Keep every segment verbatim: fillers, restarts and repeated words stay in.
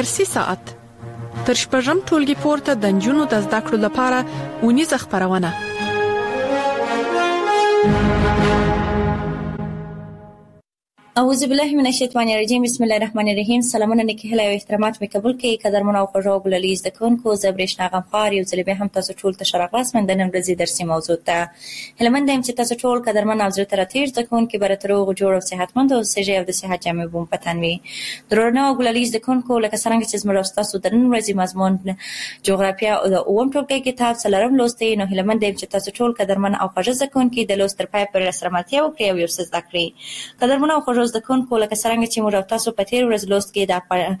درسي ساعت تر شپږم ټولګي پورته د نجونو د زده کړو لپاره ونیزه خپرونه. اعوذ بالله من الشیطان الرجیم. بسم الله الرحمن الرحیم. سلامونه نیکی هیله او احترامات مې قبول کړئ. قدرمنو او خوږو ګللیز د کونکو زبرشنا غمخوار یو ځل بیا هم تاسو ټول ته شراغلاس من د نن ورځې درسي موضوع ته هلمند هم چې تاسو ټول قدرمن او زړه ته راتیر د کونکو برترو جوړ او صحتمند او سجه او د صحت جامع بوم پتنوي درنو ګللیز د کونکو لکه څنګه چې زموږ تاسو د نن ورځې مضمون جغرافیا او د اوم ټولګي کتاب سلام لوستي نو هلمند هم چې تاسو ټول قدرمن او خوږ ځکونکو د لوست تر پای پر سلامتی او کړی او یو څه زده کړی. قدرمن او خوږ ځکونکو لکه څنګه چې موږ تاسو په تیر ورځ لوست کې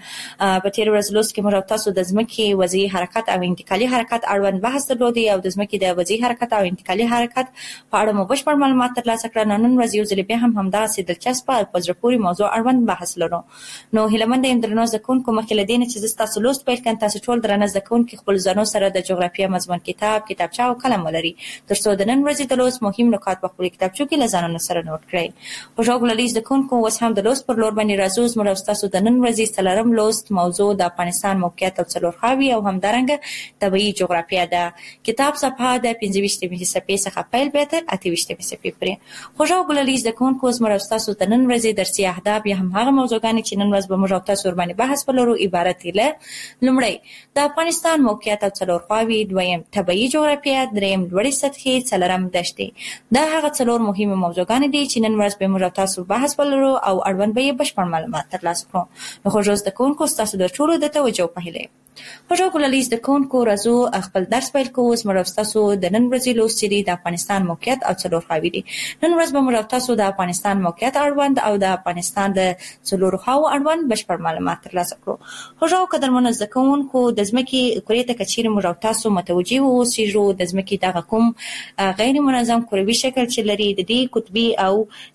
د په تیر ورځ لوست کې موږ تاسو د ځمکې وضعي حرکت او انتقالي حرکت اړوند بحث درلودي او د ځمکې د وضعي حرکت او انتقالي حرکت په اړه مو بشپړ معلومات ترلاسه کړل. نن ورځ یو ځل بیا هم همداسې دلچسپه او په زړه پورې موضوع اړوند بحث لرو. نو هیلمند یم درنو زکونکو مخکې له دې نه چې تاسو لوست پیل کړئ تاسو ټول درنه زکونکو خپل ځانو سره د جغرافیه مضمون کتاب کتابچه او قلم ولري ترڅو د نن ورځې د لوست مهم نکات په خپل کتابچو کې لزانو سره نوٹ کړئ. خوشو ګللیز زکونکو اوس هم د لوست پر لور باندې راځو. زموږ تاسو د نن ورځې څلورم لوست موضوع د افغانستان موقعیت او څلورخواوي او همدارنګه طبيعي جغرافیه ده. کتاب صفحه د پنځه ویشتمې صفحې څخه پیل به تر اته ویشتمې صفحې پورې. خوشو ګللیز د کونکو زموږ تاسو د نن ورځې درسي اهداف یا هم هغه موضوعګانې چې نن ورځ به موږ تاسو ور باندې بحث ولرو عبارت دي له لومړی د افغانستان موقعیت او څلورخواوي، دویم طبيعي جغرافیه، دریم لوړې سطحې، څلورم دښتې. دا هغه څلور مهمه موضوعګانې دي چې نن ورځ به موږ تاسو بحث ولرو او اړوند به یې بشپړ معلومات ترلاسه کړو. نو خوږ زده کوونکو ستاسو د ټولو د توجه په هیله خوږ ګللیز د کوونکو راځو خپل درس پیل کوو. زموږ تاسو د نن ورځې لوست چې د افغانستان موقعیت او څلورخواوي دي. نن ورځ به موږ تاسو د افغانستان موقعیت اړوند او د افغانستان د څلورخواو اړوند بشپړ معلومات ترلاسه کړو. خوږ قدرمنو زده کوونکو د ځمکې کورې ته کچیر موږ تاسو متوجي اوسئ د ځمکې دغه کوم غیر منظم کروي شکل چې لري د دې قطبي او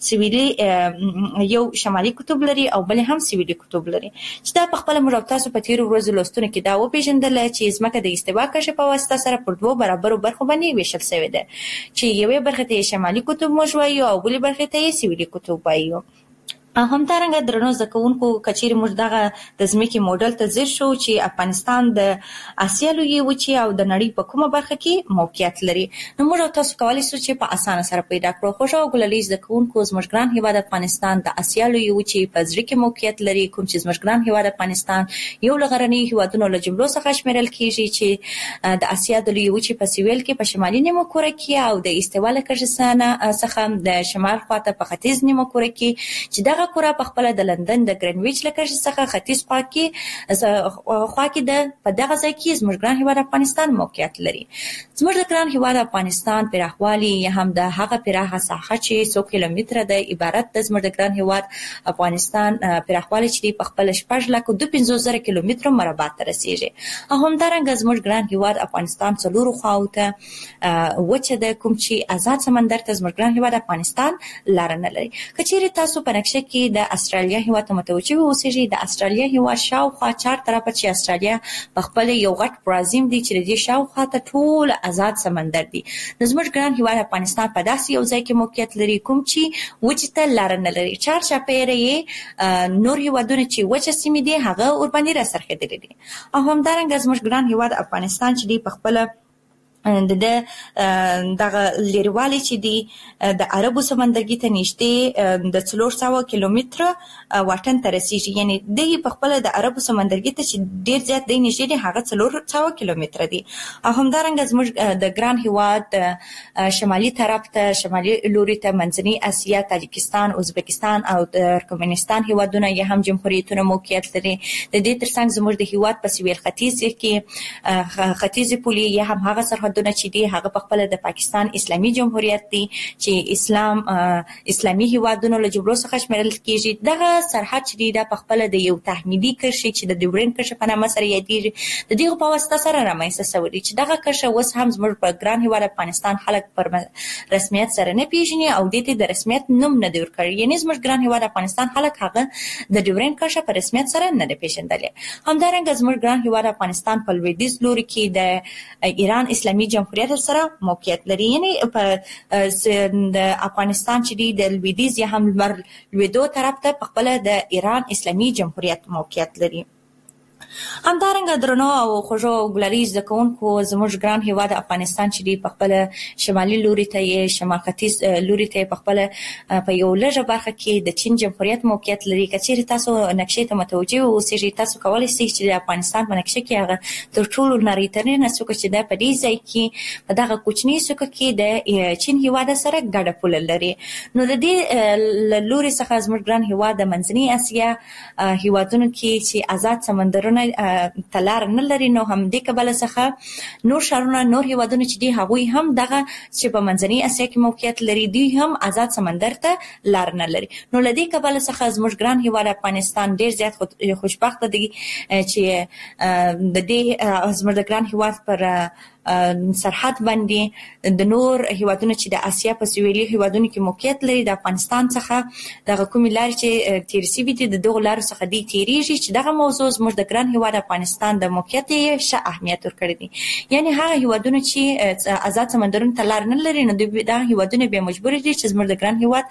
سویلي یو شمالي قطب لري او بل هم سویلي قطب لري چې دا په خپل موږ تاسو په تیر ورځو لوستونه کې دا وپېژندل چې ځمکه د استوا کشف په واسطه سره پر دوه برابرو برخو باندې ویشل شوې ده چې یوې برخه ته شمالي قطب موږ وایو او بلې برخه ته سویلي قطب وایو. همدارنګه درنو زکونکو کچیر موږ دغه د ځمکې موډل ته ځیر شو چې افغانستان د اسیا لویې وچې او د نړۍ په کومه برخه کې موقعیت لري. نو موږ تاسو کولی شو چې په اسانه سره پیدا کړو. خوږ ګللیز زکونکو زموږ ګران هیواد افغانستان د اسیا لویې وچې په زړه کې موقعیت لري کوم چې زموږ ګران هیواد افغانستان یو له غرنیو هیوادونو له جملو څخه شمیرل کیږي چې د اسیا د لویې وچې په سویل کې په شمالي نیمه کره کې او د استوا له کشسانه څخه د شمال خواته په ختیځ نیمه کره کې چې دغه کره په خپل د لندن د ګرینویچ لکه څخه ختیځ خوا کې خوا کې د په دغه ځای کې زموږ ګران هیواد افغانستان موقعیت لري. زموږ د ګران هیواد افغانستان پراخوالی یا هم د هغه پراخه ساحه چې څو کیلومتره د عبارت د زموږ د ګران هیواد افغانستان پراخوالی چې په خپل شپږ لک دوه پنځوس زره کیلومتره مربع ته رسیږي. همدارنګه زموږ ګران هیواد افغانستان څلورو خواو ته وچه د کوم چې آزاد سمندر ته زموږ ګران هیواد افغانستان لار نه لري. کچېرې تاسو په نقشه کې د استرالیا هیواد ته متوجه اوسئ. د استرالیا هیواد شاوخوا چار طرفه چې استرالیا په خپل یو غټ پرازیم دی چې د شاوخوا ته ټول آزاد سمندر دی. د زموږ ګران هیواد افغانستان په داسې یو ځای کې موقعیت لري کوم چې وچې ته لار نه لري. چار چاپیره یې نور هیوادونه چې وچه سیمې دي هغه ور باندې راڅرخېدلي دي. او همدارنګه زموږ ګران هیواد افغانستان چې دی په خپل د دغه لیروالی چې دی د عربو سمندرګي ته نږدې د څلور سوه کیلومتره واټن ته رسیږي. یعنی دی په خپل د عربو سمندرګي ته چې ډیر زیات دی نږدې دی هغه څلور سوه کیلومتره دی. او همدارنګه زموږ د ګران هیواد شمالي طرف ته شمالي لوري ته منځنۍ اسیا، تاجکستان، ازبکستان او ترکمنستان هیوادونه یا هم جمهوریتونه موقعیت لري. د دې ترڅنګ زموږ د هیواد په سویل ختیځ کې ختیځ پولې یا هم هغه سرحد دونه چې دی هغه په خپل د پاکستان اسلامي جمهوریت دی چې اسلام اسلامي هیوادونو له جملو څخه شمیرل کیږي. دغه سرحد چې دی د په خپل د یو تحمیلي کرښې چې د ډیورند کرښې په نامه سره یادېږي د دغه په واسطه سره رامنځته شوی چې دغه کرښه اوس هم زموږ په ګران هیواد افغانستان خلک پر رسمیت سره نه پیژني او د دې د رسمیت نوم نه دی ورکړی. یعنی زموږ ګران هیواد افغانستان خلک هغه د ډیورند کرښه په رسمیت سره نه دی پیژندلې. همدارنګه زموږ ګران هیواد افغانستان په لویدیځ لوري کې د ایران اسلامي جمهوریت سره موقعیت لري. یعنی په د افغانستان چې دی د لویدیځ یا هم لمر لویدو طرف ته په خپل د ایران اسلامي جمهوریت موقعیت لري. همدارنګه درنو او خوږو ګلالي زده کوونکو زموږ ګران هیواد افغانستان چې دی په خپل شمالي لوري ته یې شمال ختیځ لوري ته په خپل په یو لږه برخه کې د چین جمهوریت موقعیت لري. کچېرې تاسو نقشې ته متوجه اوسئ تاسو کولی شئ چې د افغانستان په نقشه کې هغه تر ټولو نری ترینه څوکه چې ده په دې ځای کې په دغه کوچني څوکه کې د چین هیواد سره ګډه پوله لري. نو د دې لوري څخه زموږ ګران هیواد د منځنۍ اسیا هیوادونو کې چې آزاد سمندرونه تلار نه لري، نو هم دې کبله څخه نور شهرونه نور هیوادونه چې دي هغوی هم دغه چې په منځنۍ اسیا کې موقعیت لري دوی هم آزاد سمندر ته لار نه لري. نو له دې کبله څخه زموږ ګران هیواد افغانستان ډیر زیات خوشبخته دی چې د دې زموږ د ګران هیواد پر سرحد باندې د نور هیوادونو چې د آسیا په سویلي هیوادونو کې موقعیت لري د افغانستان څخه دغه کومې لارې چې تیر شوي دي د دغو لارو څخه دی تیریږي چې دغه موضوع زموږ د ګران هیواد افغانستان د موقعیت یې ښه اهمیت ورکړی دی. یعنی هغه هیوادونه چې آزاد سمندرونو ته لار نه لري نو دغه هیوادونه بیا مجبور دي چې زموږ د ګران هیواد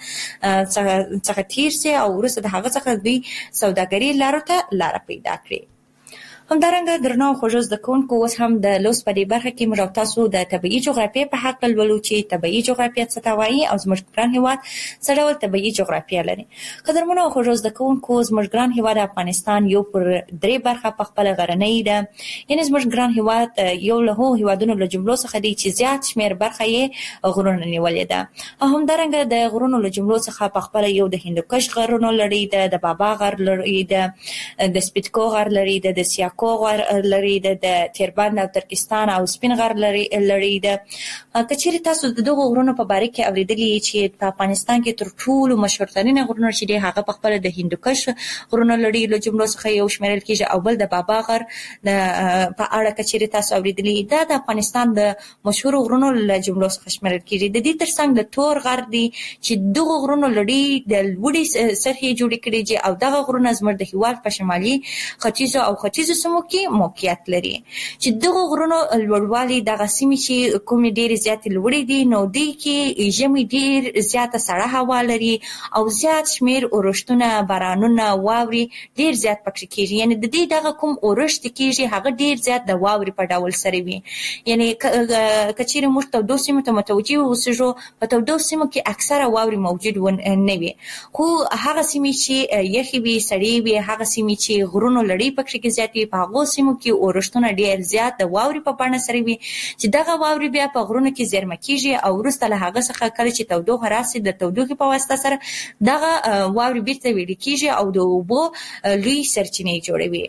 څخه تیر شي او وروسته د هغه څخه دوی سوداګري لارو ته لاره پیدا کړي. همدارنګه درنو خوږو زده کوونکو اوس هم د لوست په دې برخه کې موږ تاسو د طبیعي جغرافیې په حق لولو چې طبیعي جغرافیه څه ته وایي او زموږ ګران هیواد څه ډول طبیعي جغرافیه لري. قدرمنو خوږو زده کوونکو زموږ ګران هیواد افغانستان یو پر درې برخه په خپل غرنۍ ده، یعنی زموږ ګران هیواد یو له هغو هیوادونو له جملو څخه دی چې زیات شمیر برخه یې غرونه نیولې ده. او همدارنګه د غرونو له جملو څخه په خپل یو د هندوکش غرونو لري ده، د بابا غر لري ده، د سپیتکو غر لري ده، د سیاکو غر لري ده، د تیربند او ترکستان او سپین غر لري لري ده. کچېرې تاسو د دغو غرونو په باره کې اوریدلي چې په افغانستان کې تر ټولو مشهورترین غرونه چې دي هغه په خپل د هندوکش غرونه لري له جملو څخه یو شمیرل کېږي او بل د بابا غر په اړه کچېرې تاسو اوریدلي دا د افغانستان د مشهور غرونو له جملو څخه شمیرل کېږي. د دې ترڅنګ د تور غر دی چې دغه غرونو لري د لوړې سطحې جوړې کړي دي او دغه غرونه زموږ د هیواد په شمالي ختیځو او ختیځو سیمو کې موقعیت لري چې دغه غرونو لوړوالي دغه سیمې چې کومې ډېرې زیاتې لوړې دي نو دې کې ژمي ډېر زیاته سړه هوا لري او زیات شمیر اورښتونه، بارانونه، واورې ډېر زیات پکې کېږي. یعنی د دې دغه کوم اورښت کېږي هغه ډېر زیات د واورې په ډول سره وي. یعنی کچېرې موږ تودو سیمو ته متوجه اوسېږو په تودو سیمو کې اکثره واورې موجود نه وي، خو هغه سیمې چې یخې وي، سړې وي، هغه سیمې چې غرونو لړۍ پکې زیات وي په هغو سیمو کې اورښتونه ډېر زیات د واورې په بڼه سره وي چې دغه واورې بیا په غرونو کې زیرمه کېږي او وروسته له هغه څخه کله چې تودوخه راسي د تودوخې په واسطه سره دغه واورې بیرته ویلې کېږي او د اوبو لوی سرچینې جوړوي.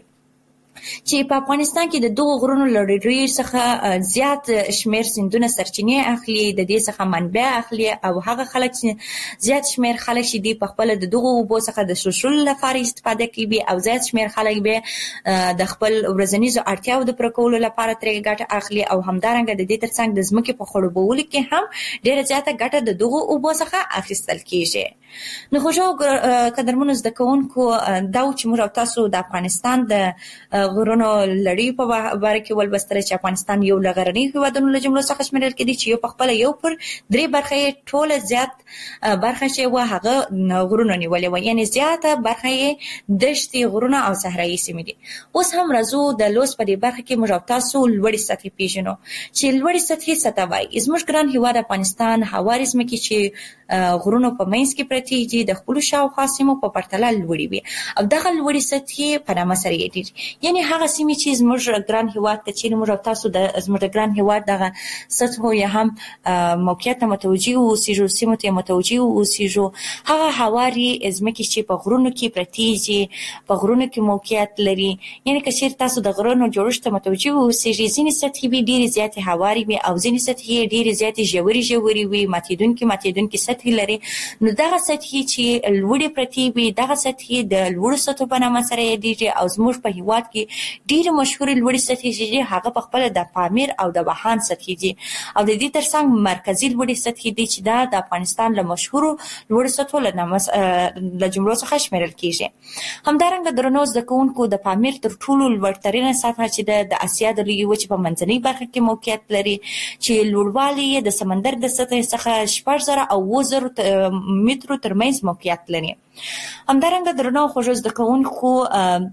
چې په افغانستان کې د دغو غرونو له ډېر څخه زیات شمیر سیندونه سرچینې اخلي، د دې څخه منبع اخلي او هغه خلک چې زیات شمیر خلک چې دي په خپل د دغو اوبو څخه د څښلو لپاره استفاده کوي او زیات شمیر خلک به د خپل ورځنیزو اړتیاو د پوره کولو لپاره ترې ګټه اخلي او همدارنګه د دې ترڅنګ د ځمکې په خړوبولو کې هم ډېره زیاته ګټه د دغو اوبو څخه اخیستل کېږي. نو خوږو قدرمنو زده کوونکو دا و چې موږ او تاسو د افغانستان د غرونو لړۍ په باره کې ولوستل چې افغانستان یو له غرنیو هیوادونو له جملو څخه شمیرل کېدی چې یو په خپله یو پر درې برخه یې ټوله زیات برخه چې وه هغه غرونو نیولې وه، یعنې زیاته برخه یې دښتې، غرونه او صحرایي سیمې دي. اوس هم راځو د لوست په دې برخه کې موږ او تاسو لوړې سطحې پېژنو چې لوړې سطحې څه ته وایي. زموږ ګران هیواد افغانستان هوارې ځمکې چې غرونو په منځ کې پرتې دي د خپلو شاوخوا سیمو په پرتله لوړې وي او دغه لوړې سطحې په نامه سره یادېږي. یعنې هغه سیمې چې زموږ ګران هیواد ته چې موږ او تاسو د زموږ ګران هیواد دغه سطحو یا هم موقعیت ته متوجه اوسېږو، سیمو ته متوجه اوسېږو، هغه هوارې ځمکې چې په غرونو کې پرتې دي، په غرونو کې موقعیت لري. یعنې که چېرې تاسو د غرونو جوړښت ته متوجه اوسېږئ ځینې سطحې به ډېرې زیاتې هوارې وي او ځینې سطحې ډېرې زیاتې ژورې ژورې وي، ماتېدونکې ماتېدونکې سطحې لري. نو دغه سطحې چې لوړې پرتې وي دغه سطحې د لوړو سطحو په نامه سره یادېږي او زموږ په هیواد کې ډېرې مشهورې لوړې سطحې چې دي هغه په خپله د پامیر او د واخان سطحې دي او د دې ترڅنګ مرکزي لوړې سطحې دي چې دا د افغانستان له مشهورو لوړو سطحو له له جملو څخه شمیرل کېږي. همدارنګه درنو زده کوونکو د پامیر تر ټولو لوړترینه سطحه چې ده د اسیا د لویې وچې په منځنۍ برخه کې موقعیت لري چې لوړوالی یې د سمندر د سطحې څخه شپږ زره او اووه زرو مترو ترمنځ موقعیت لري. همدارنګه درنو خوږو زده کوونکو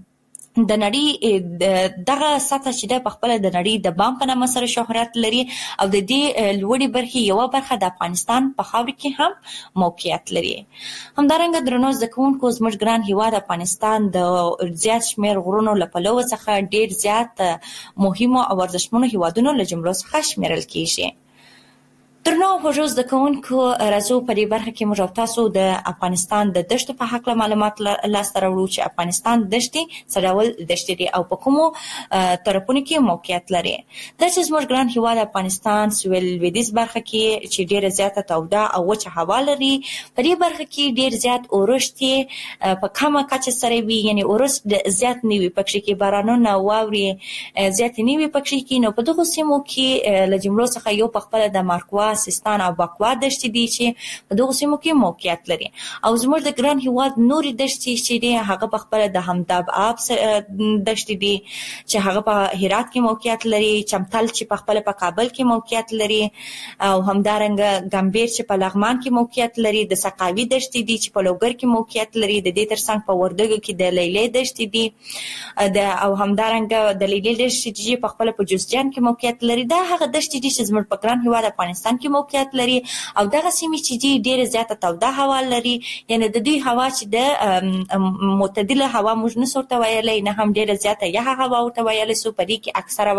د نړۍ دغه سطح چې د خپل د نړۍ د بام په نامه سره شهرت لري او د دې لوړې برخې یو برخه د افغانستان په خاوره کې هم موقعیت لري. همدارنګه درنو زده کوونکو زموږ ګران هیواد افغانستان د زیات شمیر غرونو له پلوه څخه ډیر زیات مهمو او ارزښتمنو هیوادونو له جملو څخه شمیرل کیږي. درنو خوږو زده کوونکو راځو په دې برخه کې موږ او تاسو د افغانستان د دښتو په هکله معلومات لاسته راوړو چې افغانستان دښتې څه ډول دښتې دي او په کومو طرفونو کې موقعیت لري. دا چې زموږ ګران هیواد افغانستان سویل لویدیځ برخه کې چې ډیره زیاته توده او وچه هوا لري، په دې برخه کې ډیر زیات اورښت په کمه کچه سره وي، یعنی اورښت زیات نه وي پکې کې، بارانونه واورې زیات نه وي پکې کې. نو په دغه سیمو کې له جملو څخه یو په خپل د مارکوا، سیستان او باکوا دښتې دي چې په دغه سیمو کې موقعیت لري. او زموږ د ګران هیواد نورې دښتې چې دي هغه په خپل د همداب آب دښتې دي چې هغه په هرات کې موقعیت لري، چمتل چې په خپل په کابل کې موقعیت لري، او همدارنګه ګمبیر چې په لغمان کې موقعیت لري، د سقاوي دښتې دي چې په لوګر کې موقعیت لري، د دې ترڅنګ په وردګو کې د لیلې دښتې دي، د او همدارنګه د لیلې دښتې چې په خپل په جوزجان کې موقعیت لري. دا هغه دښتې دي چې زموږ په ګران هیواد افغانستان کې موقعیت لري. او دغه سیمې چې دي ډیره زیاته توده هوا لري، یعنی د دوی هوا چې د معتدله هوا موږ نه سو ورته ویلی، نه هم ډیره زیاته یخه هوا ورته ویلی سو. په دې کې اکثره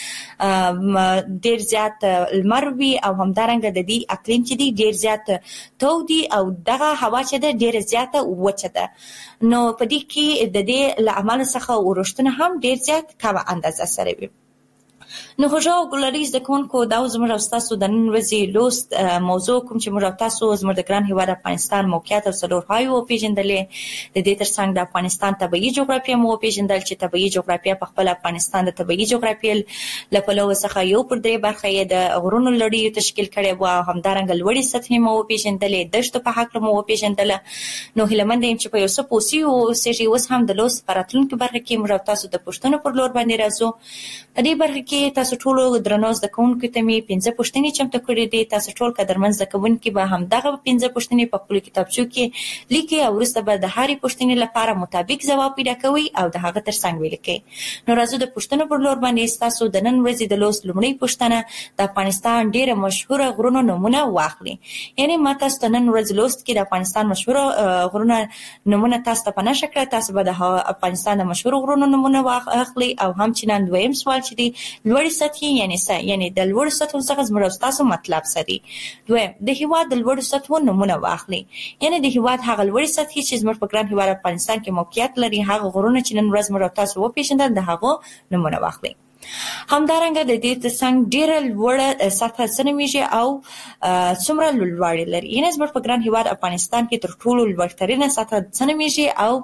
وخت ډیر زیات لمر وي او همدارنګه د دې اقلیم چې دی ډیر زیات تودي او دغه هوا چې ده ډیره زیاته وچه ده. نو په دې کې د دې له امله څخه اورښتونه هم ډیر زیات کمه اندازه سره وي. نو خوږو ګلري زده کوونکو دا زموږ او ستاسو د نن ورځې لوست موضوع کوم چې موږ او تاسو زموږ د ګران هیواد افغانستان موقعیت او څلورپایو وپېژندلې. د دې ترڅنګ د افغانستان طبیعي جغرافیه مو وپېژندل چې طبیعي جغرافیه په خپل افغانستان د طبیعي جغرافیې له پلوه څخه یو پر درې برخه یې د غرونو لړۍ تشکیل کړې وه، همدارنګه لوړې سطحې مو وپېژندلې، دښتو په هکله مو وپېژندله. نو هیله منده یم چې په یو څه پوه سوي اوسېږئ. اوس هم د لوست په راتلونکي برخه کې موږ او تاسو د پوښتنو پر لور باندې راځو. په دې برخه کې تاسو ټولو درنو زده کوونکو ته مې پنځه پوښتنې چمتو کړې دي. تاسو ټول قدرمن زده کوونکي به همدغه پنځه پوښتنې په خپلو کتابچو کې لیکئ او وروسته به د هرې پوښتنې لپاره مطابق ځواب پیدا کوئ او د هغه ترڅنګ ولیکئ. نو راځو د پوښتنو پر لور باندې ستاسو د نن ورځې د لوست لومړۍ پوښتنه د افغانستان ډېره مشهوره غرونو نومونه واخلي. یعنې ما تاسو ته نن ورځ لوست کې د افغانستان مشهوره غرونه نومونه تاسو ته په نښه کړه. تاسو به د افغانستان د مشهورو غرونو نومونه واخلئ او همچنان دویم سوال چې دی لوړې سطحې یعنی څه، یعنی د لوړو سطحو څخه زموږ ستاسو مطلب څه دی. دویم د هیواد د لوړو سطحو نومونه واخلئ. یعنی د هیواد هغه لوړې سطحې چې زموږ په ګران هیواد افغانستان کې موقعیت لري، هغه غرونه چې نن ورځ موږ تاسو وپېژندل د هغو نومونه واخلئ. همدارنګه د دې ترڅنګ ډېره لوړه سطحه څه نومیږي او څومره لوړوالی لري. یعنې زموږ په ګران هیواد افغانستان کې تر ټولو لوړترینه سطحه څه نومیږي او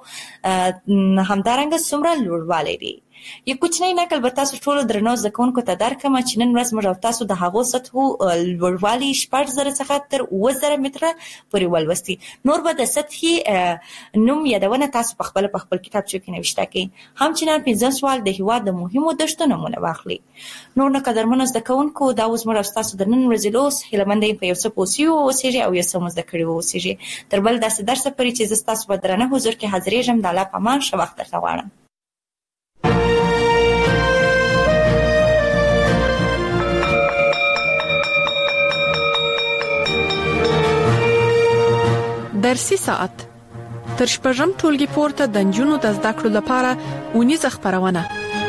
همدارنګه څومره لوړوالی لري. یو کوچنی نقل به تاسو ټولو درنو زده کوونکو ته درکړم چې نن ورځ موږ او تاسو د هغو سطحو لوړوالی شپږ زره څخه تر اووه زره متره پورې ولوستي. نور به د سطحې نوم یادونه تاسو په خپل په خپل کتابچو کې نوشته کړئ. همچنان پنځم سوال د هیواد د مهمو دښتو نومونه واخلئ. نور نو قدرمنو زده کوونکو دا اوس موږ او تاسو د نن ورځې لوست هیله منده یم په یو څه پوه سوي واوسېږئ او یو څه مو زده کړي واوسېږئ. تر بل داسې درسه پورې چې زه ستاسو په درانه حضور کې حاضرېږم د الله په امان ښه وخت درته غواړم. درسي ساعت تر شپږم ټولګي پورته د نجونو د زده کړو لپاره اونیزه خپرونه.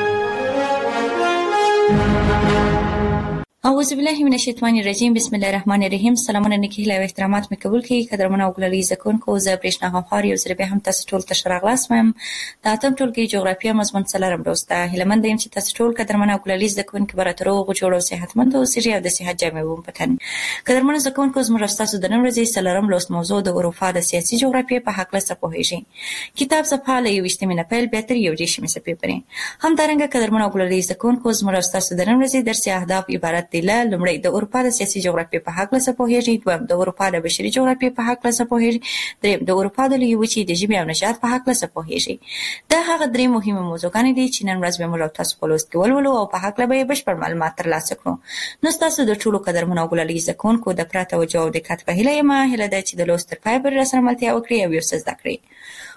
اعوذ بالله من الشیطان الرجیم. بسم الله الرحمن الرحیم. سلامونه نیکی هیله او احترامات مې قبول کړئ. قدرمن او ګلالي زده کوونکو، زه برېښنا غمخوار یو ځل بیا هم تاسو ټول ته ښه راغلاست وایم. د اتم ټولګي جغرافیه مضمون څلورم لوست ده. هیله منده یم چې تاسو ټول قدرمن او ګلالي زده کوونکي به راته روغ جوړ او صحتمند اوسېږئ او د صحت جامې به مو په تن. قدرمنو زده کوونکو، زموږ ستاسو د نن ورځې څلورم لوست موضوع د اروپا د سیاسي جغرافیې په هکله څه پوهېږئ. کتاب صفحه له یوویشتمې نه پیل بیا تر یو دېرشمې صفحې پورې. همدارنګه قدرمن او ګلالي زده کوونکو، زموږ ستاسو د نن ورځې درسي اهداف عبارت دي له لومړی د اروپا د سیاسي جغرافیې په هکله څه پوهېږئ، دویم د اروپا د بشري جغرافیې په هکله څه پوهېږئ، دریم د اروپا د لویې وچې د ژبې او نژاد په هکله څه پوهېږئ. دا هغه درې مهمه موضوعګانې دي چې نن ورځ به موږ او تاسو په لوست کې ولولو او په هکله به یې بشپړ معلومات ترلاسه کړو. نو ستاسو د ټولو قدرمنو او ګلالي زده کوونکو د پوره توجه او دقت په هیله یم. هیله ده چې د لوست تر پایه پورې راسره ملتیا وکړئ او یو څه زده کړئ.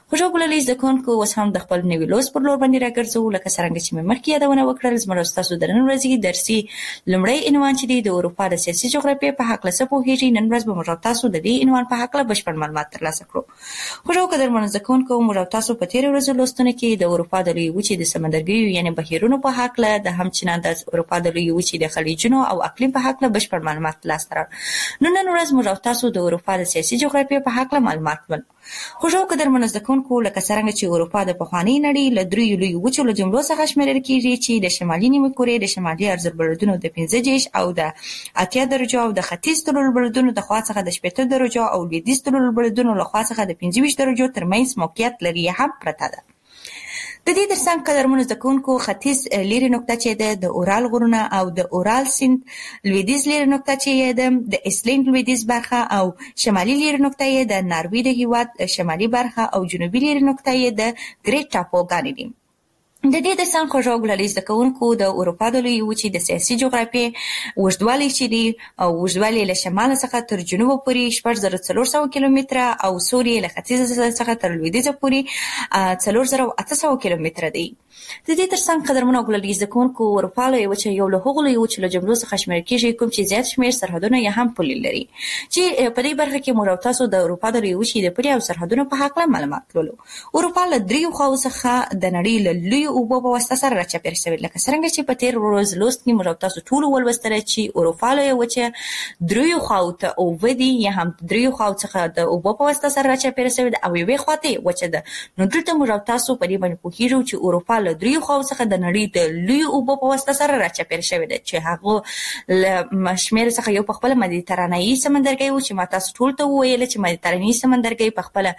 خوشو ګلالي زده کوونکو اوس هم د خپل نوي لوست پر لور باندې راګرځو. لکه څنګه چې مې مخکې یادونه وکړل، زموږ ستاسو د نن ورځې درسي لومړی عنوان چې دی د اروپا د سیاسي جغرافیې په هکله څه پوهیږي. نن ورځ به موږ تاسو د دې عنوان په هکله بشپړ معلومات ترلاسه کړو. خوشو قدرمنو زده کوونکو، موږ تاسو په تیر ورځو لوستونه کې د اروپا د لویې وچې د سمندرګیو یعنی بهیرونو په هکله، د همچنان د اروپا د لویې وچې د خلیجونو او اقلیم په هکله بشپړ معلومات ترلاسه کړل. نو نن ورځ موږ تاسو د اروپا د سیاسي جغرافیې په هکله معلومات ولرو. خوشو قدرمنو زده کوونکو، لکه څنګه چې اروپا د پخوانۍ نړۍ له دریو لویو وچو له جملو څخه شمیرل کیږي چې د شمالي نیمه کورې د شمالي ارزبردونو د پنځه دېرش او د اتیا درجو او د ختیځ طلوعالبردونو د خوا څخه د شپېته درجو او لویدیځ طلوعالبردونو له خوا څخه د پنځه ویشت درجو ترمنځ موقعیت لري هم پرته ده. د دې ترڅنګ قدرمنو زده کوونکو، ختیځ لیرې نقطه چې ده د اورال غرونه او د اورال سیند، لویدیځ لیرې نقطه چې ده د ایسلینډ لویدیځ برخه او شمالي لیرې نقطه یې د ناروې د هیواد شمالي برخه او جنوبي لیرې نقطه یې د ګریټ ټاپوګانې دي. د دې ترڅنګ خوشو ګلالي زده کوونکو، د اروپا د لویې وچې د سیاسي جغرافیې اوږدوالی چې دی او اوږدوالی له شمال څخه تر جنوب پورې شپږ زره څلور سوه کیلومتره او سوري له ختیځ څخه تر لویدیځ پورې څلور زره اته سوه کیلومتره دی. د دې ترڅنګ قدرمنو ګلالي زده کوونکو، اروپا لویې وچه یو له هغو لویو وچو له جملو څخه شمیرل کیږي کوم چې زیات شمیر سرحدونه یې هم پولې لري، چې په دې برخه کې موږ تاسو د اروپا د لویې وچې د پولې او سرحدونو په هکله معلومات لولو. اروپا له دریو خواو څخه د نړۍ له لویو اوبو په واسطه سره راچاپېر شوې، لکه څنګه چې په تیر ورځ لوست کې موږ تاسو ټول ولوستل چې اروپا لویې وچه دریو خواو ته اوبه دي یا هم دریو خواو څخه د اوبو په واسطه سره راچاپېر شوې ده او یوې خواته وچه ده. نو دلته موږ تاسو په دې باندې پوهیږو چې اروپا له دریو خواو څخه د نړۍ د لوی اوبو په واسطه سره راچاپېر شوې ده، چې هغه له شمېر څخه یو په خپل مدیترانه‌ایي سمندرګي و چې ما تاسو ټول ته وویل چې مدیترانه‌ایي سمندرګي په خپل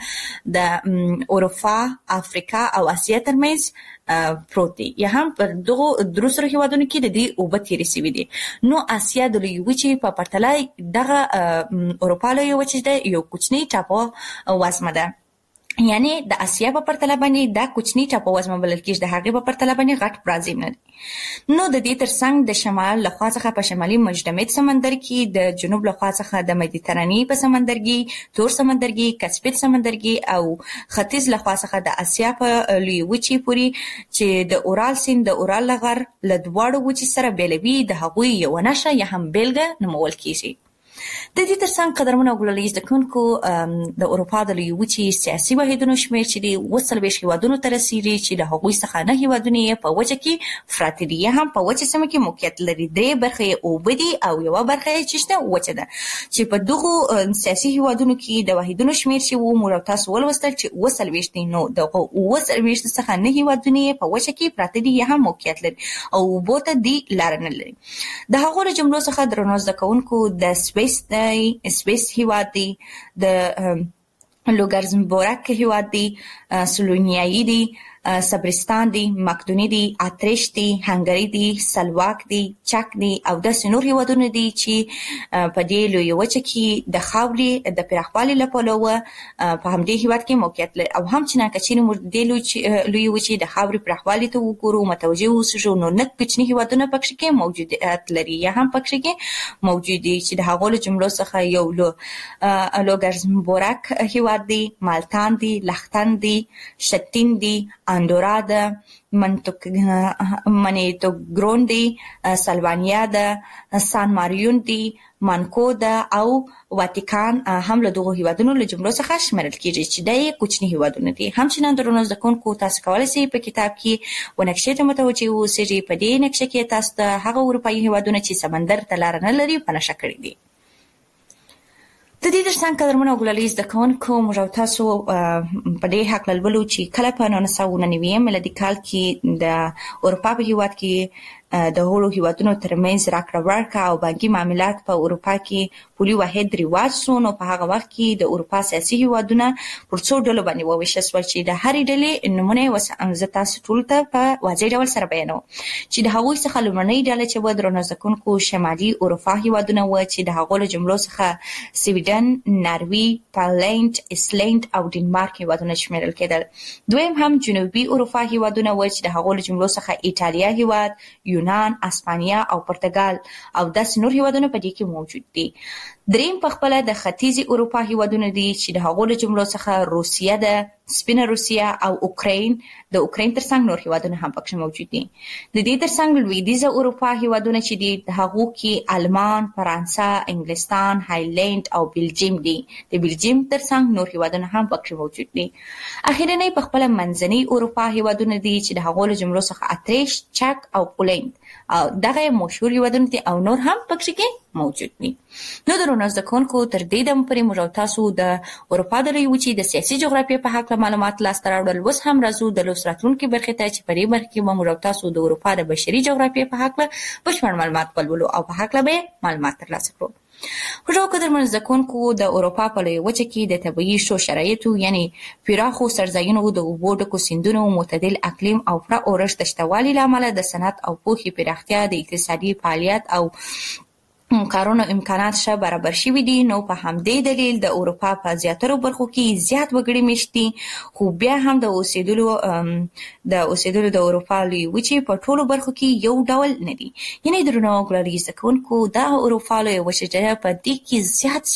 د اروپا، افریقا او اسیا ترمنځ پروت دی، یا هم پر دغه درو سره هیوادونو کې د دې اوبه تیرې شوې دي. نو اسیا د لویې وچې په پرتله دغه اروپا لویې وچې ده یو کوچنی ټاپو وزمه ده، یعنی د اسیا په پرتله باندې دا کوچنی ټاپو وزمه بلل کېږي، د هغې په پرتله باندې غټ برازیل نه دی. نو د دې ترڅنګ د شمال له خوا څخه په شمالي مجدمد سمندر کې، د جنوب له خوا څخه د مدیترانې په سمندرګي، تور سمندرګي، کسپین سمندرګي او ختیځ له خوا څخه د اسیا په لویې وچې پورې چې د اورال سیند د اورال لغر له دواړو وچې سره بیلوي، د هغوی یوه نښه یا هم بیلګه نومول کېږي. د دې ترڅنګ قدرمنو ګلالي زده کوونکو، د اروپا د لویې وچې سیاسي واحدونو شمېر چې دی اووه څلوېښت هیوادونو ته رسېږي، چې له هغوی څخه نه هیوادونه یې په وچه کې پراته دي یا هم په وچه سیمه کې موقعیت لري. درې برخې یې اوبه دي او یوه برخه یې چې شته وچه ده، چې په دغو سیاسي هیوادونو کې د واحدونو شمېر چې و موږ تاسو ولوستل چې اووه څلوېښت دي. نو دغه اووه څلوېښت څخه نه هیوادونه یې په وچه کې پراته دي یا هم موقعیت لري او اوبو ته دی لاره نه لري. د هغو له جملو څخه درنو زده کوونکو، د سویس سویس هیواد دی، د لوګزمبورګ هیواد دی، سلونیایي دی، صبرستان دی، مقدوني دی، اتریش دی، هنګري دی، سلواک دی، چک دی او داسې نور هیوادونه دي چې په دې لویه وچه کې د خاورې د پراخوالي له پلوه په همدې هیواد کې موقعیت لري. او هم چې که چیرې موږ دې لویې وچې د خاورې پراخوالي ته وګورو، متوجه اوسو، نو نه کوچني هیوادونه پکې کې موجودیت لري یا هم پکې کې موجود دي، چې د هغو له جملو څخه یو لو لوګزمبورګ هیواد دی، مالتان دی، لختن دی، شتین دی، اندورا ده، منیتوګرون دی، سلوانیا ده، سان ماریون دی، مانکو ده او واتیکان هم له دغو هیوادونو له جملو څخه شمیرل کېږي، چې دا یې کوچني هیوادونه دي. همچنان درنو زده کوونکو، تاسو کولی شئ په کتاب کې و نقشې ته متوجه اوسئ. په دې نقشه کې تاسو ته هغه اروپایي هیوادونه چې سمندر ته لاره نه لري په نښه کړي دي. د دې ترڅنګ قدرمنو ګلالي زده کوونکو، موږ تاسو په دې هکله لولو چې کله په نولس سوه اووه نوي میلادي کال کې د اروپا په هیواد کې د هغو هیوادونو ترمنځ راکړه ورکړه او بانکي معاملات په اروپا کې پولي واحد رواج شو. نو په هغه وخت کې د اروپا سیاسي هیوادونه پر څو ډلو باندې وویشل شول، چې د هرې ډلې نومونه یې زه تاسو ټولو ته په واضح ډول سره بیانوم. چې د هغوی څخه لومړنۍ ډله چې وه درنو زده کوونکو شمالي اروپا هیوادونه وه، چې د هغو له جملو څخه سویډن، ناروې، پالنډ، ایسلینډ او ډنمارک هیوادونه شمیرل کېدل. دویم هم جنوبي اروپا هیوادونه وه، چې د هغو له جملو څخه ایټالیا هیواد، یونان، اسپانیا او پرتګال او داسې نور هیوادونه په دې کې موجود دي. دریم په خپله د ختیځې اروپا هیوادونه دي، چې د هغو له جملو څخه روسیه ده، سپینه روسیه او اوکراین د اوکراین ترڅنګ نور هیوادونه هم پکې موجود دي. د دې ترڅنګ لویدیځه اروپا هیوادونه چې دي د هغو کې آلمان، فرانسه، انګلستان، هایلند او بلجیم دي. د بلجیم ترڅنګ نور هیوادونه هم پکې موجود دي. اخیرنۍ په خپل منځنۍ اروپا هیوادونه دي چې د هغو له جملو څخه اتریش، چک او پولند او دغه مشهور هیوادونه دي او نور هم پکې کې موجود دي. نو درنو زده کوونکو تر دې دمه پورې موږ تاسو د اروپا د لویې وچې د سیاسي جغرافیې په هکله معلومات لاسته راوړل. اوس هم راځو د لوست راتلونکي برخې ته چې په دې برخه کې به موږ تاسو د اروپا د بشري جغرافیې په هکله بشپړ معلومات ولولو او په هکله به معلومات ترلاسه کړو. خوږو قدرمنو زده کوونکو د اروپا په لویې وچه کې د طبیعي شو شرایطو یعنی پراخو سرځایونو د اوبو ډکو سیندونو معتدل اقلیم او پوره اورښت د شتوالي له امله د صنعت او پوهې پراختیا د اقتصادي فعالیت او کارونو امکانات ښه برابر شوي دي. نو په همدې دلیل د اروپا په زیاترو برخو کې زیات وګړي مېشت دي، خو بیا هم د اوسېدلو د اوسېدلو د اروپا لویې وچې په ټولو برخو کې یو ډول نه دي. یعنې درنو ګلالي زده کوونکو دا اروپا لویه وچه ده، په دې کې زیات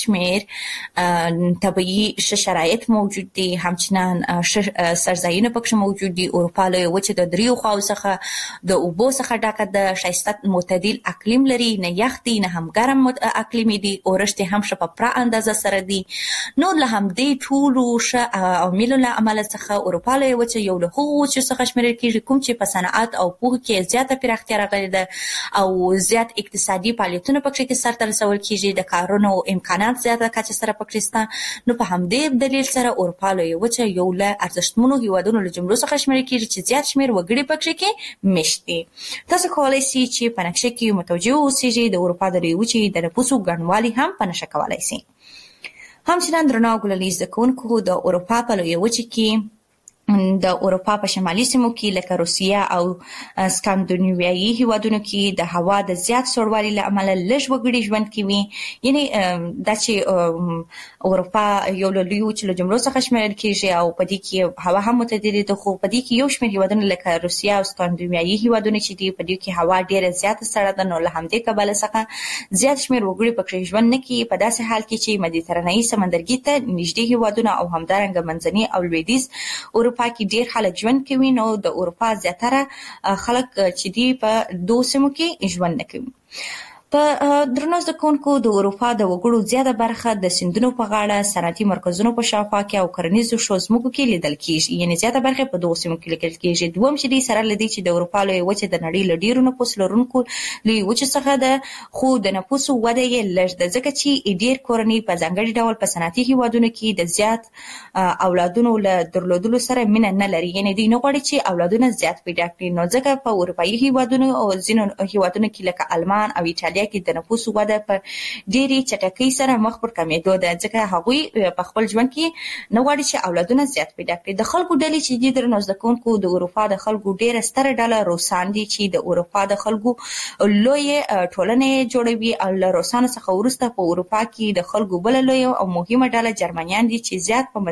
شمېر طبیعي ښه شرایط موجود دي، همچنان ښه سرځایونه پکې موجود دي. اروپا لویه وچه د دریو خواو څخه د اوبو څخه ډکه ده، ښایسته معتدل اقلیم لري، نه یخ دي نه هم ګرم اقلیمي دي، اورښت هم ښه په پوره اندازه سره دي. نو له همدې ټولو ښه عواملو له امله څخه اروپا لویه وچه یو له هغو وچو څخه شمېرل کېږي کوم چې په صنعت او پوهه کې زیاته پراختیا راغلې ده او زیات اقتصادي فعالیتونه پکې کې سرته رسول کېږي، د کارونو امکانات زیاته کچه سره پکې شته. نو په همدې دلیل سره اروپا لویه وچه یو له ارزښتمنو هیوادونو له جملو څخه شمېرل کېږي چې زیات شمېر وګړي پکې کې مېشت دي. تاسو کولی شئ چې په نقشه کې متوجه اوسئ د اروپا د وچې د نفوسو ګڼوالي هم په نښه کولی شي. همچنان درنو ګلالي زده کوونکو د اروپا په لویه وچه کې د اروپا په شمالي سیمو کې لکه روسیه او سکاندیناویایي هیوادونو کې د هوا د زیات سړوالي له امله لږ وګړي ژوند کوي. یعنې دا چې اروپا یو له لویو وچو له جملو څخه شمېرل کېږي او په دې کې هوا هم معتدلې ده، خو په دې کې یو شمېر هیوادونه لکه روسیه او سکاندیناویایي هیوادونه چې دي په دې کې هوا ډېره زیاته سړه ده. نو له همدې کبله څخه زیات شمېر وګړي پکې ژوند نه کوي، په داسې حال کې چې مدیترانهیي سمندرګي ته نږدې هیوادونه او همدارنګه منځني او لویدیځ اروپا کې ډېر خلک ژوند کوي. نو د اروپا زیاتره خلک چې دي په دوه سیمو کې ژوند نه کوي. په درنو زده کوونکو د اروپا د وګړو زیاته برخه د سیندونو په غاړه، صنعتي مرکزونو په شاوخوا کې او کرنیزو ښو ځمکو کې لیدل کېږي. یعنې زیاته برخه په دغو سیمو کې لیدل کېږي. دویم چې دی سره له دې چې د اروپا لویه وچه د نړۍ له ډېرو نفوس لرونکو لویې وچې څخه ده، خو د نفوسو وده یې لږ ده، ځکه چې ډېر کورنۍ په ځانګړي ډول په صنعتي هیوادونو کې د زیات اولادونو له درلودلو سره مینه نه لري. یعنې دوی نه غواړي چې اولادونه زیات پیدا کړي. نو ځکه په اروپایي هیوادونو او ځینو هیوادونو کې لکه آلمان او ایټالیا کې د نفوسو وده په ډېرې چټکۍ سره مخ پر کمېدو ده، ځکه هغوی په خپل ژوند کې نه غواړي چې اولادونه زیات پیدا کړي. د خلکو ډلې چې دي درنو زده کوونکو د اروپا د خلکو ډېره ستره ډله روسان دي چې د اروپا د خلکو لویې ټولنې جوړوي. او له روسانو څخه وروسته په اروپا کې د خلکو بله لویه او مهمه ډله جرمنیان دي چې زیات په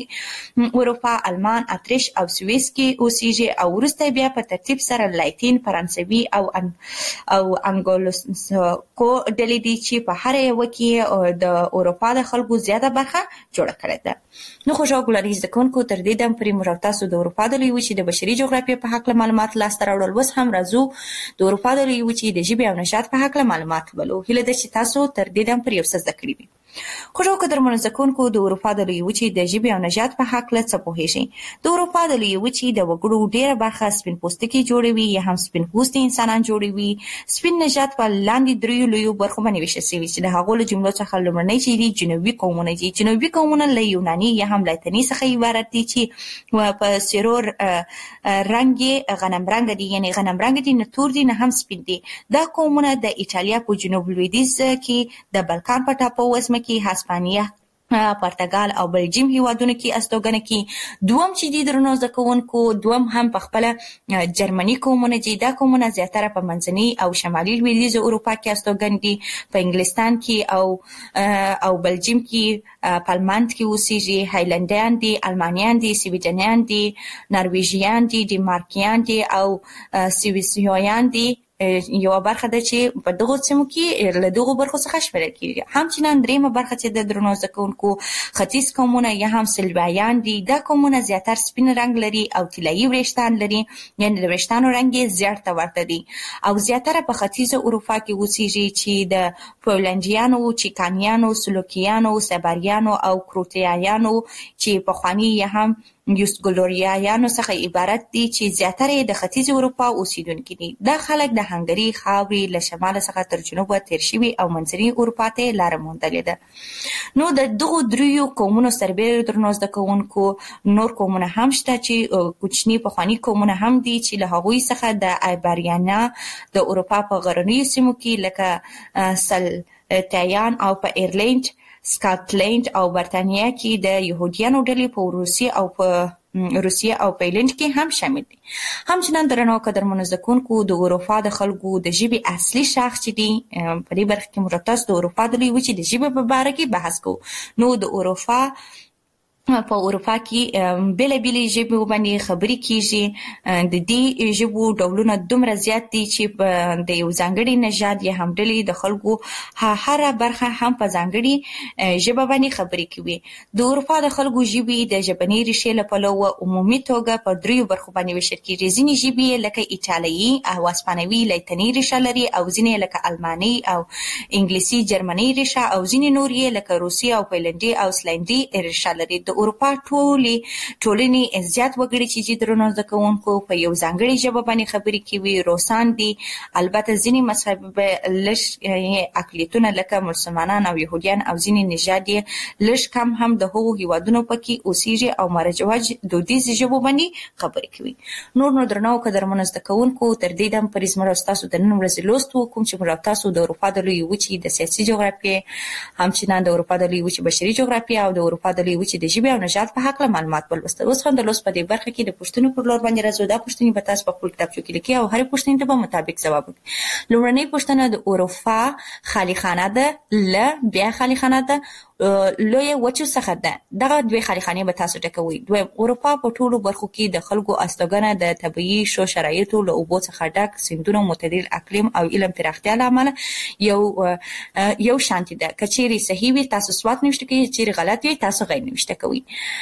منځني اروپا، آلمان، اتریش او سویس کې اوسېږي. او وروسته بیا په ترتیب سره لاتین، فرانسوي او او انګلوساکسو ډلې دي چې په هر یوه کې د اروپا د خلکو زیاته برخه جوړه کړې ده. نو خوږو ګلالي زده کوونکو تر دې دمه پورې موږ تاسو د اروپا د لویې وچې د بشري جغرافیې په هکله معلومات لاسته راوړل. اوس هم راځو د اروپا د لویې وچې د ژبې او نژاد په هکله معلومات ولولو. هیله ده چې تاسو تر دې دمه پورې یو څه زده کړي وي. خوږو قدرمنو زده کوونکو د اروپا د لویې وچې د ژبې او نژاد په هکله څه پوهېږئ؟ د اروپا د لویې وچې د وګړو ډېره برخه سپین پوستکي جوړوي یا هم سپین پوستي انسانان جوړوي. سپین نژاد په لاندې دریو لویو برخو باندې ویشل شوي چې د هغو له جملو څخه لومړنی چې دي جنوبي قومونه دي. جنوبي قومونه له یوناني یا هم لاتیني څخه عبارت دي چې په سیرو رنګ یې غنم رنګ دي، یعنې غنم رنګ دي، نه تور دي نه هم سپین دي. دا قومونه د ایټالیا په جنوب لویدیځ کې د بلقان په ټاپو وزمه کې، هسپانیا، پرتګال او بلجیم هیوادونو کې استوګنه کې. دوم چې دي درنو زده کوونکو، دوم هم په خپله جرمني قومونه دي. دا قومونه زیاتره په منځني او شمالي لویدیځ اروپا کې استوګن دي، په انګلستان کې او او بلجیم کې پالماند کې اوسېږي. هایلندیان دي، المانیان دي، سویډنیان دي، نرویژیان دي، ډنمارکیان دي او سویسریان دي. یو برخه ده چې په دغه سیمو کې له دغه برخو څخه شمیرل کیږي. همچنان دریمه برخه چې د درنو زده کوونکو ختیځ قومونه یا هم سلوایان دي، دا قومونه زیاتره سپین رنگ لري او طلایي وریښتان لري، یعنی د وریښتانو رنگ یې زیړ ته ورته دی او زیاتره په ختیځه اروپا کې اوسېږي چې د پولنډیانو، چیکانیانو، سلوکیانو، سباریانو او کروټیایانو چې پخواني یا هم یوسګلوریایانو څخه عبارت دي چې زیاتره د ختیځ اروپا اوسیدونکي دي. دا خلک د هنګري خاورې له شمال څخه تر جنوبه تیر شوي او منځني اروپا ته لاره موندلې ده. نو د دغو دریو قومونو سربېره درنو زده کوونکو نور قومونه هم شته چې کوچني پخواني قومونه هم دي چې له هغوی څخه د ایبریانا د اروپا په غرنیو سیمو کې لکه سلتیان او په ایرلینډ، سکاټلند او برتانیا کې د يهوديانو ډلې په روسیه او په روسیه او په ایرلند کې هم شامل دي. همچنان درنو قدرمنو زده کوونکو د اروپا د خلکو د ژبې اصلي شاخص چې دي په دې برخه کې موږ تاسو د اروپا د لوی وچې د ژبې په اړه کې بحث کوو. نو د اروپا په اروپا کې بیل بیل ژبې باندې خبرې کیږي. د دې ژبو ډولونه دومره زیات دي چې د یو ځانګړي نژاد یا هم ډلې د خلکو هر برخه هم په ځانګړي ژبه باندې خبرې کوي. د اروپا د خلکو ژبې د ژبني ریښې له پلوه عمومي توګه په دریو برخو باندې ویشل کیږي. ځینې ژبې لکه ایټالوي او اسپانوي لاتیني ریښه لري او ځینې لکه الماني او انګلیسي جرمني ریښه او ځینې نور یې لکه روسي او پولنډي او سلاندي ریښه لري. د اروپا ټولې ټولنې زیات وګړي چې درنو زده کوونکو په یو ځانګړي ژبه باندې خبرې کوي روسان دي. البته ځینې مذهب لږ اقلیتونه لکه مسلمانان او يهوديان او ځینې نژاد یې لږ کم هم د هغو هیوادونو پکې اوسېږي او مرجواج دودیز ژبو باندې خبرې کوي. نور نو درنو قدرمنو زده کوونکو تر دې دم پرې زموږ تاسو د نن ورځې لوست کوم چې موږ تاسو د اروپا د لوی وچې د سیاسي جغرافیې، همچنان د اروپا د لوی وچې بشري جغرافیه او د اروپا د لوی وچې د ژبې او نژاد په حق له معلومات ولوستل. اوس هم د لوست په دې برخه کې د پوښتنو پر لور باندې راځو. دا پوښتنې به تاسو په خپل کتابچو کې لیکئ او هر پوښتنې ته به مطابق ځواب ورکړئ. لومړنۍ پوښتنه د اروپا خالی خانه ده، ل بیا خالی خانه ده لوی وچو څخه ده. دغه دوه خالی خانې به تاسو ټکوي. دویم، اروپا په ټولو برخو کې د خلکو استوګنه د طبيعي شو شرایطو له اوبو څخه ډک سیندونو، معتدل اقلیم او علم پراختیا له امله یو یو شانتي ده. کچېری صحیح وي تاسو سواد نوشته کوي، چې غلط وي تاسو غیر نوشته کوي.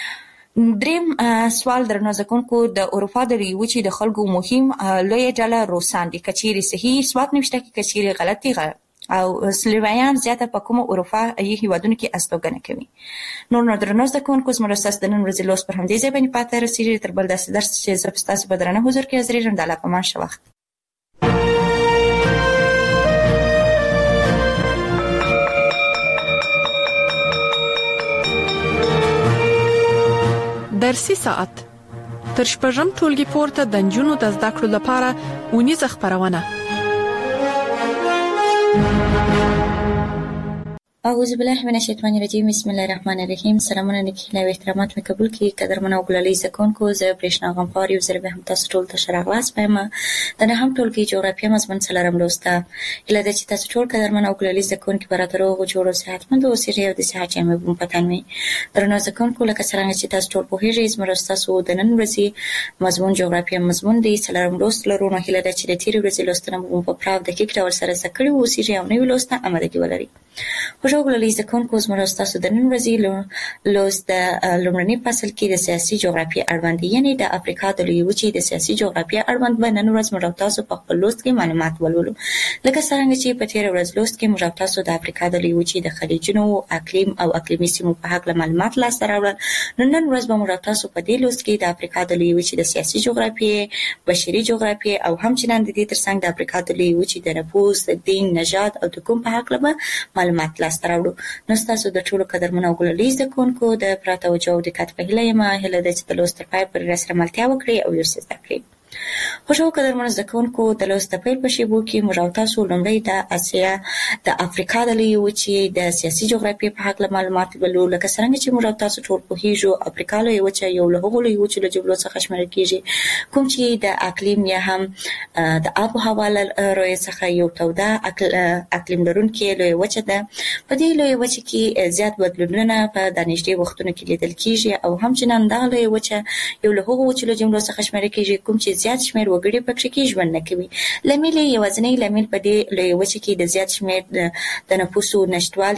دریم سوال درنو زده کوونکو د اروپا د لوی وچې د خلکو مهم لوی ډله روسان دي. کچېری صحیح سواد نوشته کوي، کچېری غلطي غلط او سلوایان زیاته په کومه اروپایي هیوادونو کې استوګنه کوي. نور نو درنو زده کوونکو زموږ تاسو د نن ورځې لوست پر همدې ځای باندې پاتې رسیږي. تر بل داسې درس چې زه تاسو په درنه حضور کې حاضرېږم. د الله په امان ښه وخت. درسي ساعت تر شپږم ټولګي پورته د نجونو د زده کړو لپاره ونیزه خبرونه. اعوذ بالله من الشیطان الرجیم. بسم الله الرحمن الرحیم. سلامونه نیکی او احترامات مې قبول کړئ. قدرمنو او ګلالي زکونکو زه برېښنا غمخوار یو ځل به هم تاسو ټول ته ښه راغلاست وایم. د نهم ټولګي جغرافیه مضمون څلورم لوسته. هیله ده چې تاسو ټول قدرمنو او ګلالي زکونکي به راته روغ جوړ او صحتمند اوسئ او د صحت جامې به مو په تن وي. درنو زکونکو لکه څرنګه چې تاسو ټول پوهېږئ زموږ ستاسو د نن ورځې مضمون جغرافیه مضمون دی څلورم لوست لرو. نو هیله ده چې د تېرې ورځې لوستونه مو په پراخ دقیق ډول سره زده کړي واوسئ او نوي لوست ته امادګي ولرئ. خوږو ګلالي زکونکو زموږ ستاسو د نن ورځې لوست د لومړني فصل کې د سیاسي جغرافیه اړوند یعنی د افریقا د لوی وچې د سیاسي جغرافیه اړوند به نن ورځ موږ تاسو په خپل لوست کې معلومات ولولو. لکه څنګه چې په تېره ورځ لوست کې موږ تاسو د افریقا د لوی وچې د خلیجونو اقلیم او اقلیمي سیمو په اړه معلومات لاسته راوړل. نو نن ورځ به موږ تاسو په دې لوست کې د افریقا د لوی وچې د سیاسي جغرافیه، بشري جغرافیه او همچنان د دې ترڅنګ د افریقا د لوی وچې د نفوس، دین، نژاد او د کوم په اړه معلومات لاسته راوړو. نو تاسو د ټولو قدرمنو او ګلالي زکونکو د پوره توجه او دقت په هیله یم. هیله ده چې د لوست تر پایه پورې راسره ملتیا وکړئ او یو څه زده کړئ. خوشو قدرمنو زده کوونکو د لوست د پیل په شیبو کې موږ تاسو لومړی د اسیا د افریقا د لویې وچې د سیاسي جغرافیې په هکله معلومات ولولو. لکه څرنګه چې موږ تاسو ټول پوهیږو افریقا لویې وچه یو له هغو لویو وچو له جملو څخه شمیرل کیږي کوم چې د اقلیم یا هم د آب و هوا له رویې څخه یو توده اقلیم لرونکې لویه وچه ده. په دې لوی وچه کې زیات بدلونونه په د نږدې وختونو کې لیدل کیږي او هم چې نن دا لوی وچه یو له هغو وچو جملو څخه شمېرل کیږي کوم چې زیات شمېر وګړي پکې کې ژوند نه کوي. لامل یوازینی لامل په دې لوی وچه کې د زیات شمېر د نفوسو نشټوالي